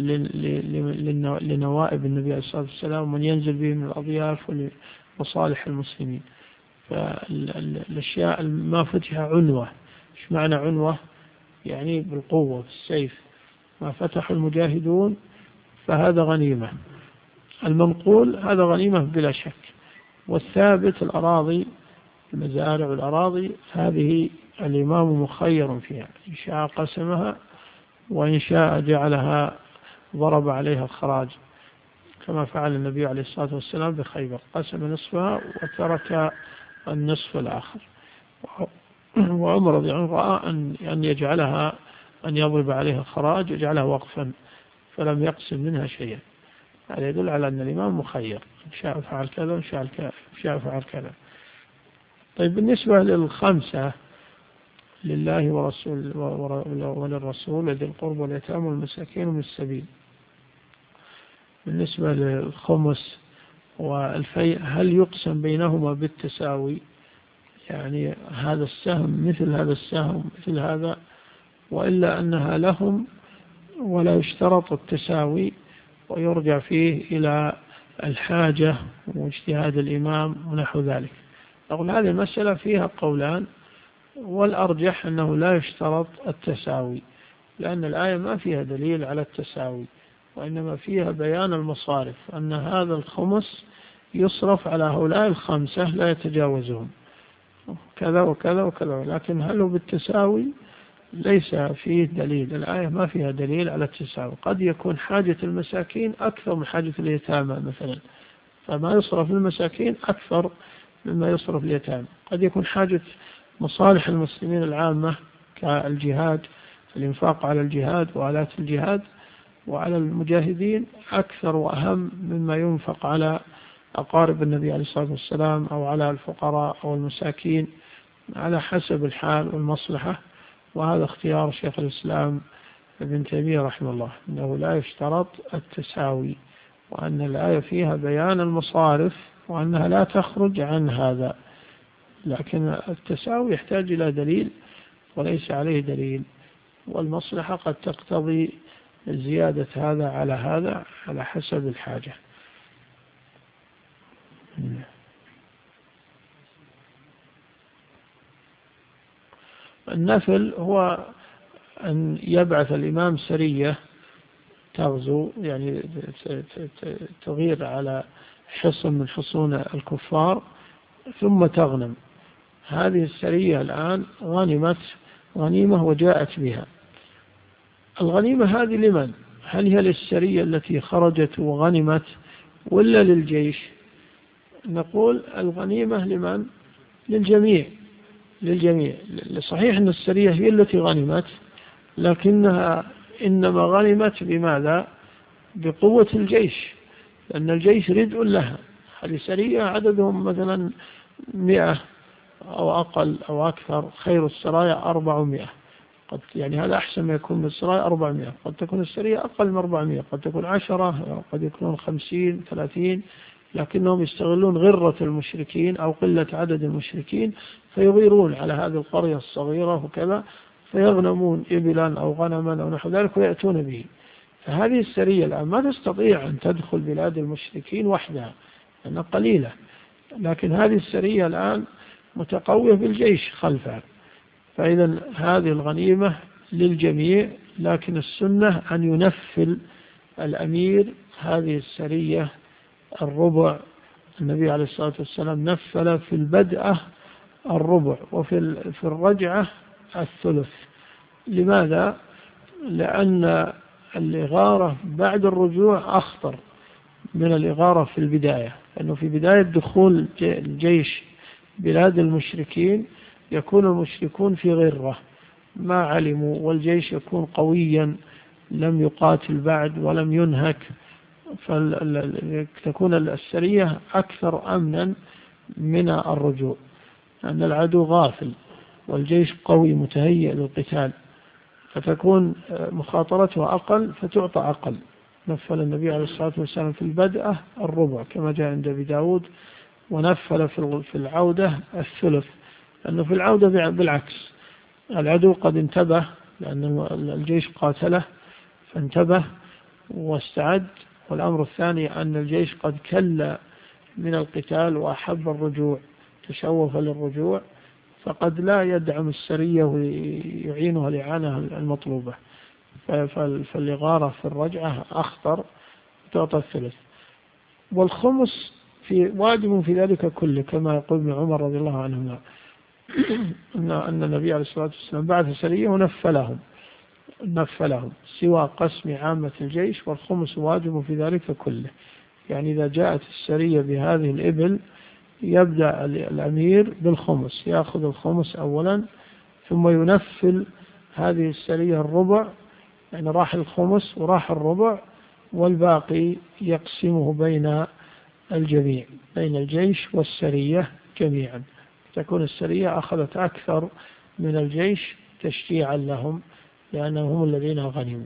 لنوائب النبي عليه الصلاة والسلام، ومن ينزل به من الأضياف ولمصالح المسلمين. فالأشياء ما فتح عنوة. إيش معنى عنوة؟ يعني بالقوة، بالسيف. ما فتح المجاهدون فهذا غنيمة. المنقول هذا غنيمة بلا شك. والثابت الأراضي، المزارع والأراضي، هذه الإمام مخير فيها، إن شاء قسمها وإن شاء جعلها ضرب عليها الخراج، كما فعل النبي عليه الصلاة والسلام بخيبر، قسم نصفها وترك النصف الآخر. وعمر رضي الله عنه رأى أن يجعلها، أن يضرب عليها الخراج ويجعلها وقفا، فلم يقسم منها شيئا. هذا يدل على أن الإمام مخير، إن شاء فعل كذا وإن شاء فعل كذا. طيب، بالنسبة للخمسة: لله ورسول وللرسول ذي القربى واليتامى والمساكين ومن السبيل. بالنسبة للخمس والفيء، هل يقسم بينهما بالتساوي؟ يعني هذا السهم مثل هذا السهم مثل هذا، وإلا أنها لهم ولا يشترط التساوي، ويرجع فيه إلى الحاجة واجتهاد الإمام ونحو ذلك. أقول هذه المسألة فيها قولان، والأرجح أنه لا يشترط التساوي، لأن الآية ما فيها دليل على التساوي، وإنما فيها بيان المصارف، أن هذا الخمس يصرف على هؤلاء الخمسة لا يتجاوزهم، كذا وكذا وكذا، لكن هل هو بالتساوي؟ ليس فيه دليل، الآية ما فيها دليل على التساوي. قد يكون حاجة المساكين أكثر من حاجة اليتامى مثلا، فما يصرف للمساكين أكثر مما يصرف لليتامى. قد يكون حاجة مصالح المسلمين العامة كالجهاد، الإنفاق على الجهاد وآلات الجهاد وعلى المجاهدين أكثر وأهم مما ينفق على أقارب النبي عليه الصلاة والسلام أو على الفقراء أو المساكين، على حسب الحال والمصلحة. وهذا اختيار شيخ الإسلام ابن تيمية رحمه الله، أنه لا يشترط التساوي، وأن الآية فيها بيان المصارف وأنها لا تخرج عن هذا، لكن التساوي يحتاج إلى دليل وليس عليه دليل، والمصلحة قد تقتضي زيادة هذا على هذا على حسب الحاجة. النفل هو أن يبعث الإمام سرية تغزو، يعني تغير على حصن من حصون الكفار ثم تغنم. هذه السرية الآن غنمت غنيمة وجاءت بها. الغنيمة هذه لمن؟ هل هي للسرية التي خرجت وغنمت ولا للجيش؟ نقول الغنيمة لمن؟ للجميع للجميع. صحيح أن السرية هي التي غنمت، لكنها إنما غنمت بماذا؟ بقوة الجيش، لأن الجيش ردء لها. هذه سرية عددهم مثلا مئة أو أقل أو أكثر، خير السرايا أربعمائة، قد يعني هذا أحسن ما يكون من السرايا أربعمائة. قد تكون السرية أقل من أربعمائة، قد تكون عشرة، قد يكونون خمسين ثلاثين، لكنهم يستغلون غرة المشركين أو قلة عدد المشركين فيغيرون على هذه القرية الصغيرة وكذا، فيغنمون إبلا أو غنما أو نحو ذلك ويأتون به. فهذه السرية الآن ما تستطيع أن تدخل بلاد المشركين وحدها لأنها قليلة، لكن هذه السرية الآن متقوية بالجيش خلفها. فإذا هذه الغنيمة للجميع، لكن السنة أن ينفل الأمير هذه السرية الربع. النبي عليه الصلاة والسلام نفل في البدءة الربع وفي في الرجعة الثلث. لماذا؟ لأن الإغارة بعد الرجوع أخطر من الإغارة في البداية، لأنه في بداية دخول الجيش بلاد المشركين يكون المشركون في غرة ما علموا، والجيش يكون قويا لم يقاتل بعد ولم ينهك، فتكون السرية أكثر أمنا من الرجوع، لأن العدو غافل والجيش قوي متهيئ للقتال، فتكون مخاطرتها أقل فتعطى أقل. نفل النبي عليه الصلاة والسلام في البدءة الربع كما جاء عند أبي داود، ونفل في العودة الثلث، لأنه في العودة بالعكس العدو قد انتبه لأن الجيش قاتله فانتبه واستعد، والأمر الثاني أن الجيش قد كل من القتال وأحب الرجوع تشوف للرجوع، فقد لا يدعم السرية ويعينها الإعانة المطلوبة، فالإغارة في الرجعة أخطر تعطى الثلث. والخمس في واجب في ذلك كله كما يقول ابن عمر رضي الله عنهما أن النبي عليه الصلاة والسلام بعث سرية ونفلهم نفلهم سوى قسم عامة الجيش، والخمس واجب في ذلك كله. يعني إذا جاءت السرية بهذه الإبل يبدأ الأمير بالخمس، يأخذ الخمس أولا ثم ينفل هذه السرية الربع، يعني راح الخمس وراح الربع، والباقي يقسمه بين الجميع بين الجيش والسرية جميعا، تكون السرية أخذت أكثر من الجيش تشجيعا لهم لأنهم هم الذين غنموا.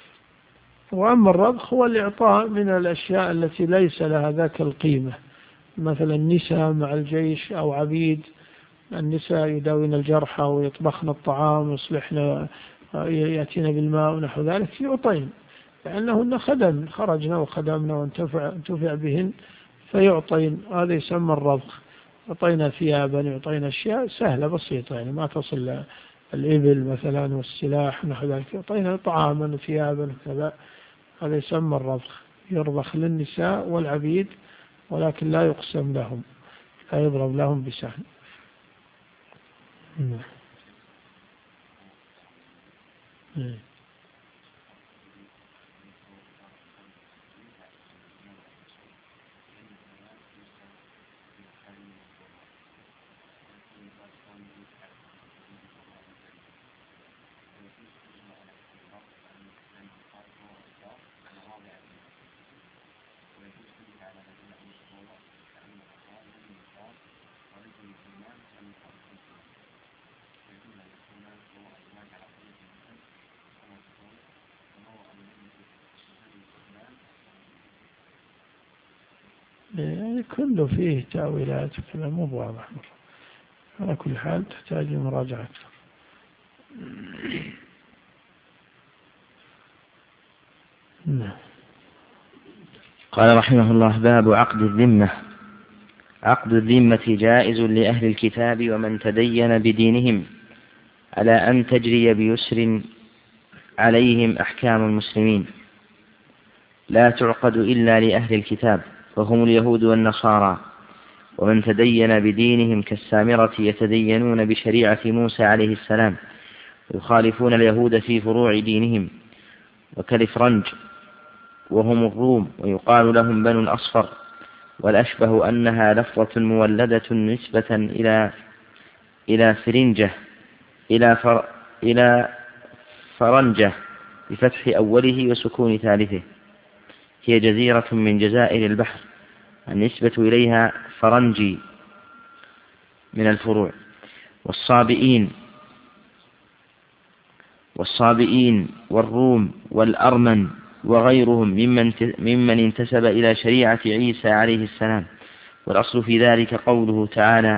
وأما الرضخ هو الإعطاء من الأشياء التي ليس لها ذاك القيمة، مثلا النساء مع الجيش أو عبيد، النساء يداوين الجرحى ويطبخن الطعام ويصلحن يأتين بالماء ونحو ذلك يعطين، لأنهن خدم خرجنا وخدمنا وانتفع انتفع بهن فيعطين، هذا يسمى الرضخ. يعطينا ثيابا يعطينا أشياء سهلة بسيطة، يعني ما تصل الإبل مثلا والسلاح ونحو ذلك، يعطينا طعاما وثيابا وكذا، هذا يسمى الرضخ. يرضخ للنساء والعبيد ولكن لا يقسم لهم، لا يضرب لهم بسهم. نعم. يعني كله فيه تأويلات وكذا مو واضح على كل حال تحتاج مراجعة أكثر. نعم. قال رحمه الله: باب عقد الذمة. عقد الذمة جائز لأهل الكتاب ومن تدين بدينهم على أن تجري بيسر عليهم أحكام المسلمين، لا تعقد إلا لأهل الكتاب وهم اليهود والنصارى، ومن تدين بدينهم كالسامرة يتدينون بشريعة موسى عليه السلام يخالفون اليهود في فروع دينهم، وكالفرنج وهم الروم ويقال لهم بنو الأصفر، والأشبه أنها لفظة مولدة نسبة إلى إلى فرنجة إلى, فر إلى فرنجة بفتح أوله وسكون ثالثه، هي جزيرة من جزائر البحر، النسبة إليها فرنجي من الفروع. والصابئين والصابئين والروم والأرمن وغيرهم ممن ممن انتسب إلى شريعة عيسى عليه السلام. والأصل في ذلك قوله تعالى: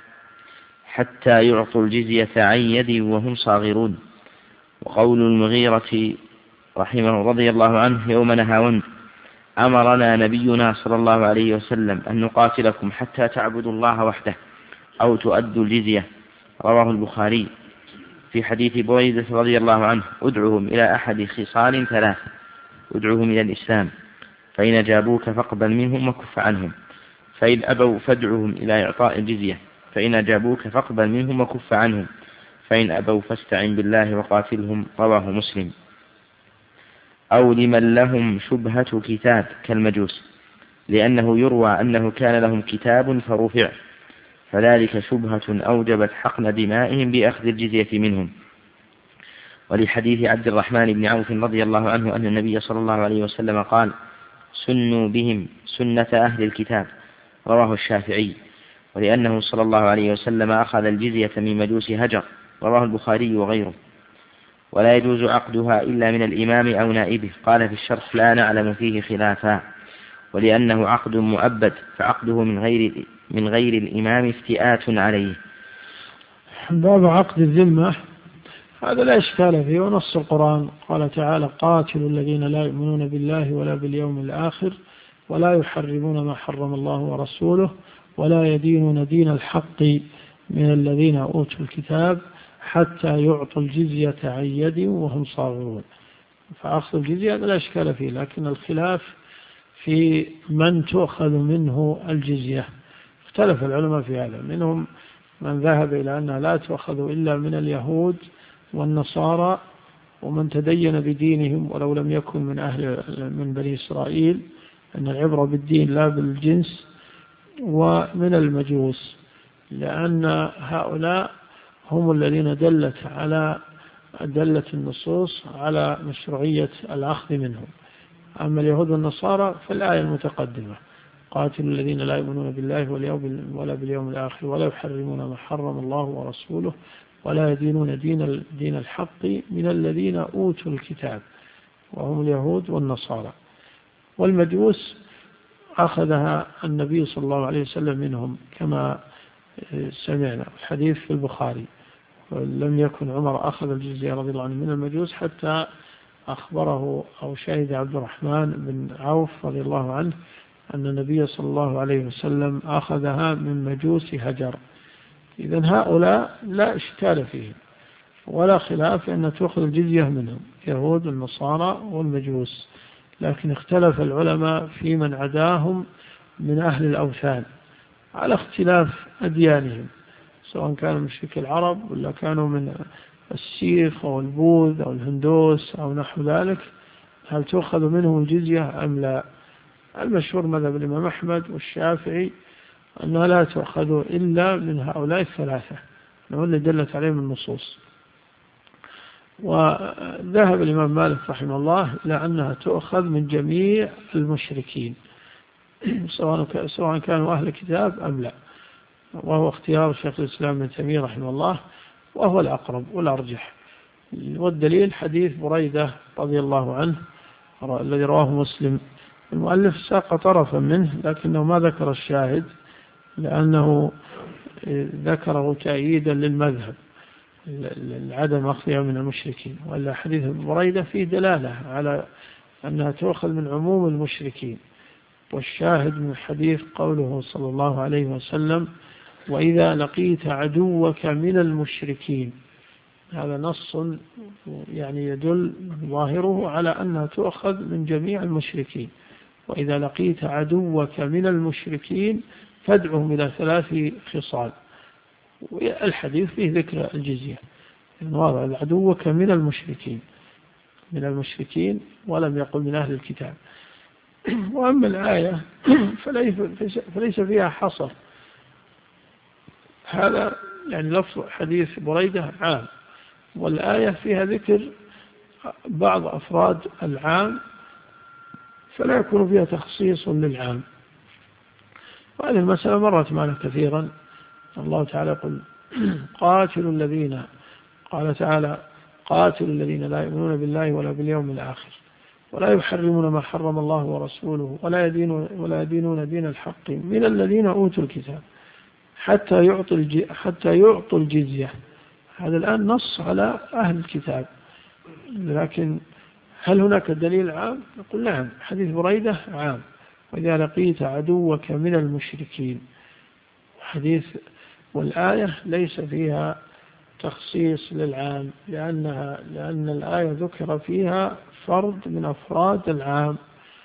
حتى يعطوا الجزية عن يد وهم صاغرون. وقول المغيرة رحمه رضي الله عنه يوم نهاوند: أمرنا نبينا صلى الله عليه وسلم أن نقاتلكم حتى تعبدوا الله وحده أو تؤدوا الجزية، رواه البخاري. في حديث بريدة رضي الله عنه: ادعوهم إلى أحد خصال ثلاث: ادعوهم إلى الإسلام، فإن جابوك فاقبل منهم وكف عنهم، فإن أبوا فادعوهم إلى إعطاء الجزية، فإن جابوك فاقبل منهم وكف عنهم، فإن أبوا فاستعن بالله وقاتلهم، رواه مسلم. أو لمن لهم شبهة كتاب كالمجوس، لأنه يروى أنه كان لهم كتاب فرفع، فذلك شبهة أوجبت حقن دمائهم بأخذ الجزية منهم. ولحديث عبد الرحمن بن عوف رضي الله عنه أن النبي صلى الله عليه وسلم قال: سنوا بهم سنة أهل الكتاب، رواه الشافعي. ولأنه صلى الله عليه وسلم أخذ الجزية من مجوس هجر، رواه البخاري وغيره. ولا يجوز عقدها إلا من الإمام أو نائبه. قال في الشرح: لا نعلم فيه خلافا، ولأنه عقد مؤبد، فعقده من غير من غير الإمام افتئات عليه. باب عقد الذمة هذا لا إشكال فيه، ونص القرآن قال تعالى: قاتلوا الذين لا يؤمنون بالله ولا باليوم الآخر ولا يحرمون ما حرم الله ورسوله ولا يدينون دين الحق من الذين أوتوا الكتاب حتى يعطوا الجزية عن يد وهم صاغرون. فأخذ الجزية لا إشكال فيه، لكن الخلاف في من تؤخذ منه الجزية. اختلف العلماء في هذا، منهم من ذهب إلى أنها لا تؤخذ إلا من اليهود والنصارى ومن تدين بدينهم ولو لم يكن من أهل من بني إسرائيل، أن العبرة بالدين لا بالجنس، ومن المجوس، لأن هؤلاء هم الذين دلت على دلت النصوص على مشروعية الأخذ منهم. أما اليهود والنصارى فالآية المتقدمة: قاتلوا الذين لا يؤمنون بالله ولا باليوم الآخر ولا يحرمون ما حرم الله ورسوله ولا يدينون دين دين الحق من الذين أوتوا الكتاب، وهم اليهود والنصارى. والمجوس أخذها النبي صلى الله عليه وسلم منهم كما سمعنا الحديث في البخاري: لم يكن عمر أخذ الجزية رضي الله عنه من المجوس حتى أخبره أو شهد عبد الرحمن بن عوف رضي الله عنه أن النبي صلى الله عليه وسلم أخذها من مجوس هجر. إذن هؤلاء لا إشكال فيهم ولا خلاف أن تأخذ الجزية منهم، يهود والنصارى والمجوس. لكن اختلف العلماء في من عداهم من أهل الأوثان على اختلاف أديانهم، سواء كانوا مشركي العرب ولا كانوا من السيخ أو البوذ أو الهندوس أو نحو ذلك، هل تؤخذ منهم الجزية أم لا؟ المشهور مذهب الإمام أحمد والشافعي أنها لا تؤخذ إلا من هؤلاء الثلاثة، هو اللي دلت عليهم النصوص. وذهب الإمام مالك رحمه الله إلى أنها تؤخذ من جميع المشركين سواء سواء كانوا أهل كتاب أم لا، وهو اختيار شيخ الإسلام ابن تيمية رحمه الله، وهو الأقرب والأرجح. والدليل حديث بريدة رضي الله عنه الذي رواه مسلم. المؤلف ساق طرفا منه لكنه ما ذكر الشاهد لأنه ذكره تأييدا للمذهب العدم أخذها من المشركين، وإلا حديث بريدة فيه دلالة على أنها تؤخذ من عموم المشركين. والشاهد من الحديث قوله صلى الله عليه وسلم: وإذا لقيت عدوك من المشركين. هذا نص يعني يدل ظاهره على أنها تؤخذ من جميع المشركين. وإذا لقيت عدوك من المشركين فادعهم إلى ثلاث خصال. الحديث فيه ذكر الجزية، واضع عدوك من المشركين من المشركين ولم يقل من أهل الكتاب. وأما الآية فليس فيها حصر، هذا يعني لفظ حديث بريدة عام، والآية فيها ذكر بعض أفراد العام فلا يكون فيها تخصيص للعام. وهذه المسألة مرت معنا كثيرا. الله تعالى يقول: قاتلوا الذين قال تعالى: قاتلوا الذين لا يؤمنون بالله ولا باليوم الآخر ولا يحرمون ما حرم الله ورسوله ولا يدينون ولا يدينون دين الحق من الذين أوتوا الكتاب حتى يعطوا حتى يعطوا الجزية. هذا الآن نص على أهل الكتاب، لكن هل هناك دليل عام؟ نقول نعم، حديث بريدة عام: وإذا لقيت عدوك من المشركين. حديث والآية ليس فيها تخصيص للعام، لأنها لأن الآية ذكر فيها فرد من أفراد العام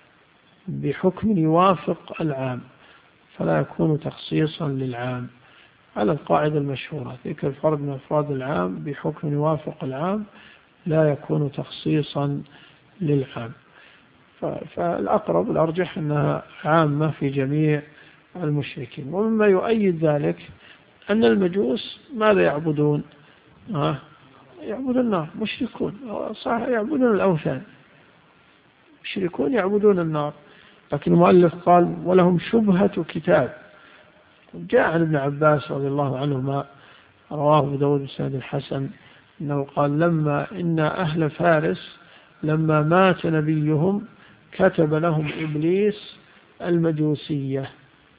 بحكم يوافق العام، فلا يكون تخصيصا للعام على القاعدة المشهورة: ذكر فرد من أفراد العام بحكم يوافق العام لا يكون تخصيصا للعام. فالأقرب الأرجح أنها عامة في جميع المشركين. ومما يؤيد ذلك أن المجوس ماذا يعبدون؟ آه يعبدون النار، مشركون صح، يعبدون الأوثان، مشركون يعبدون النار. لكن المؤلف قال: ولهم شبهة كتاب. جاء عن ابن عباس رضي الله عنهما، رواه أبو داود بسند الحسن، أنه قال: لما إن أهل فارس لما مات نبيهم كتب لهم إبليس المجوسية.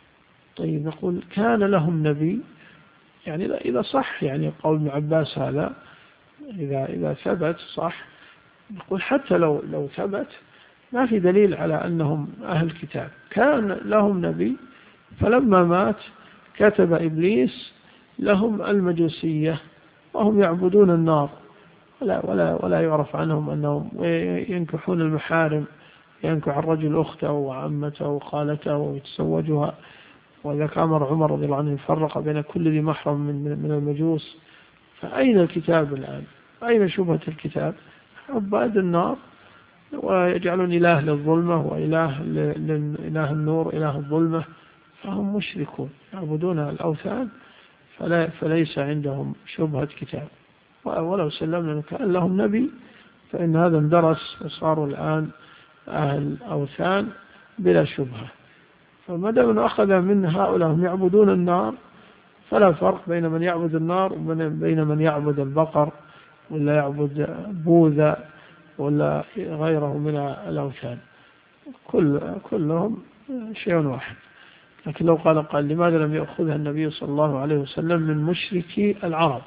طيب نقول كان لهم نبي، يعني إذا صح يعني قول ابن عباس هذا، إذا إذا ثبت صح، نقول حتى لو لو ثبت ما في دليل على أنهم أهل كتاب. كان لهم نبي فلما مات كتب إبليس لهم المجوسية وهم يعبدون النار، ولا ولا ولا يعرف عنهم أنهم ينكحون المحارم، ينكح الرجل أخته وعمته وخالته ويتزوجها. وذلك أمر عمر رضي الله عنه يفرق بين كل ذي محرم من من المجوس. فأين الكتاب الآن؟ أين شبهة الكتاب؟ عباد النار، ويجعلون إله للظلمة وإله لإله النور إله الظلمة، فهم مشركون يعبدون الأوثان، فلا فليس عندهم شبهة كتاب. ولو سلمنا أن كان لهم نبي فإن هذا اندرس وصاروا الآن أهل أوثان بلا شبهة. فما دام أخذ من هؤلاء هم يعبدون النار، فلا فرق بين من يعبد النار وبين من يعبد البقر ولا يعبد بوذا ولا غيره من الأوثان، كل كلهم شيء واحد. لكن لو قال قال لماذا لم يأخذها النبي صلى الله عليه وسلم من مشركي العرب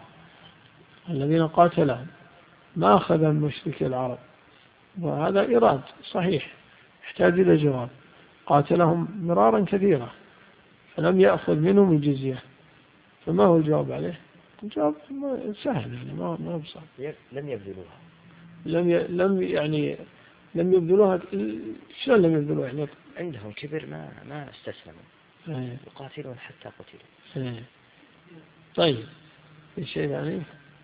الذين قاتلهم؟ ما أخذ من مشركي العرب، وهذا إراد صحيح يحتاج إلى جواب. قاتلهم مرارا كثيرا فلم يأخذ منهم الجزية، فما هو الجواب عليه؟ الجواب سهل يعني ما ما بصعب. لم يبذلوها لم ي... لم يعني لم يبذلوها. شلون لم يبذلوها؟ يعني عندهم كبر ما ما استسلموا، يقاتلون حتى قتلوا. طيب في شيء يعني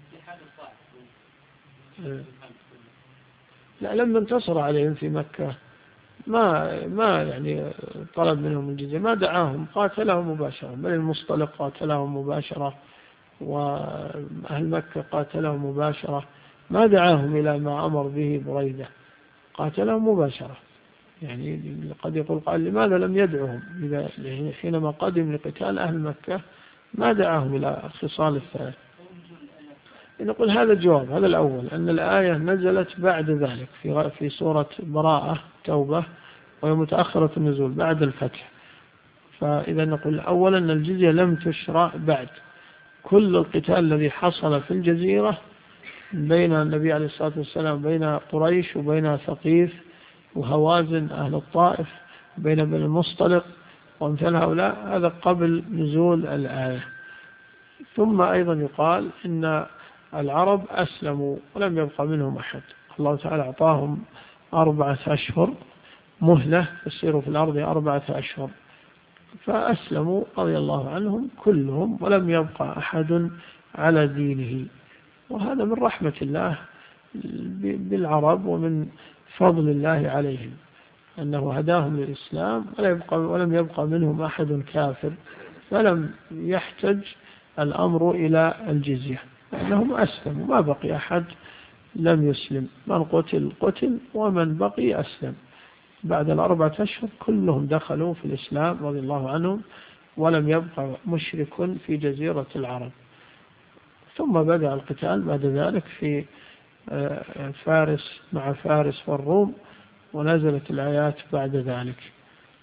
لا، لما انتصر عليهم في مكة ما ما يعني طلب منهم الجزية، ما دعاهم، قاتلهم مباشرة، بل المصطلق قاتلهم مباشرة وأهل مكة قاتلهم مباشرة، ما دعاهم إلى ما أمر به بريدة، قاتلهم مباشرة. يعني قد يقول قال لماذا لم يدعوهم إذا حينما قدم لقتال أهل مكة ما دعاهم إلى خصال الثلاث؟ نقول هذا الجواب، هذا الأول، أن الآية نزلت بعد ذلك في في سورة براءة توبة، وهي متأخرة النزول بعد الفتح. فإذا نقول أولا أن الجزية لم تشرع بعد. كل القتال الذي حصل في الجزيرة بين النبي عليه الصلاة والسلام بين قريش وبين ثقيف وهوازن أهل الطائف بين بن المصطلق وامثال هؤلاء، هذا قبل نزول الآية. ثم أيضا يقال إن العرب أسلموا ولم يبقى منهم أحد، الله تعالى أعطاهم أربعة أشهر مهلة يسيروا في الأرض أربعة أشهر، فأسلموا رضي الله عنهم كلهم ولم يبقى أحد على دينه. وهذا من رحمة الله بالعرب ومن فضل الله عليهم أنه هداهم للإسلام ولم يبقى منهم أحد كافر، فلم يحتج الأمر إلى الجزية لأنهم أسلموا، ما بقي أحد لم يسلم، من قتل قتل ومن بقي أسلم. بعد الأربعة أشهر كلهم دخلوا في الإسلام رضي الله عنهم ولم يبقى مشرك في جزيرة العرب. ثم بدأ القتال بعد ذلك في فارس مع فارس والروم، ونزلت الآيات بعد ذلك.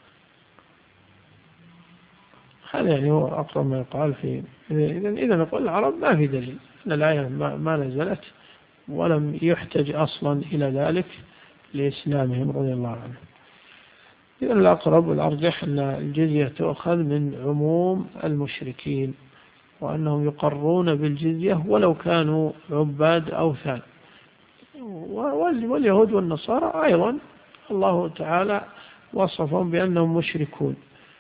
هذا يعني هو أقرب ما يقال في إذا إذا نقول العرب ما في دليل أن الآية ما نزلت ولم يحتج أصلا إلى ذلك لإسلامهم رضي الله عنهم. إذا الأقرب والأرجح أن الجزية تؤخذ من عموم المشركين، وأنهم يقرون بالجزية ولو كانوا عباد أوثان. واليهود والنصارى أيضا الله تعالى وصفهم بأنهم مشركون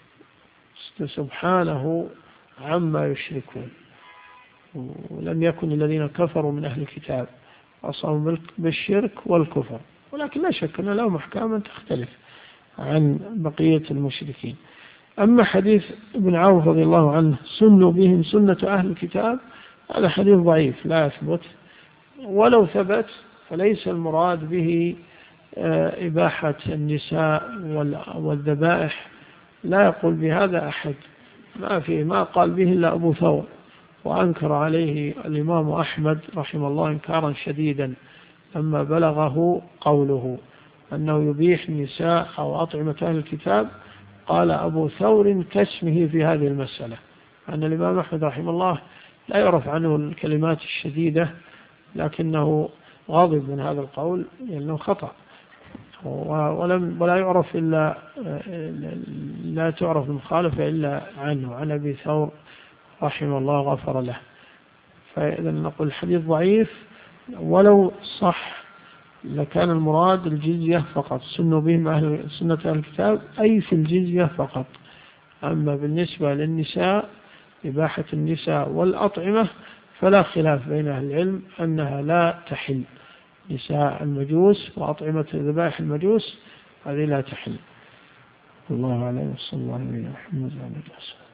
سبحانه عما يشركون. ولم يكن الذين كفروا من أهل الكتاب أصابوا بالشرك والكفر، ولكن لا شك أن لهم أحكاما تختلف عن بقية المشركين. أما حديث ابن عوف رضي الله عنه سنوا بهم سنة أهل الكتاب، هذا حديث ضعيف لا يثبت، ولو ثبت فليس المراد به إباحة النساء والذبائح، لا يقول بهذا أحد، ما فيه ما قال به إلا أبو ثور، وأنكر عليه الإمام أحمد رحمه الله إنكارا شديدا لما بلغه قوله أنه يبيح النساء أو أطعمة أهل الكتاب. قال أبو ثور كاسمه في هذه المسألة، أن الإمام أحمد رحمه الله لا يعرف عنه الكلمات الشديدة، لكنه غاضب من هذا القول لأنه خطأ، ولم ولا يعرف إلا لا تعرف المخالفة إلا عنه عن أبي ثور رحمه الله غفر له. فإذا نقول الحديث ضعيف، ولو صح لكان المراد الجزية فقط، سنوا بهم أهل سنة أهل الكتاب أي في الجزية فقط. أما بالنسبة للنساء إباحة النساء والأطعمة فلا خلاف بين أهل العلم أنها لا تحل، نساء المجوس وأطعمة ذبائح المجوس هذه لا تحل. الله عليه وصلى الله عليه وسلم.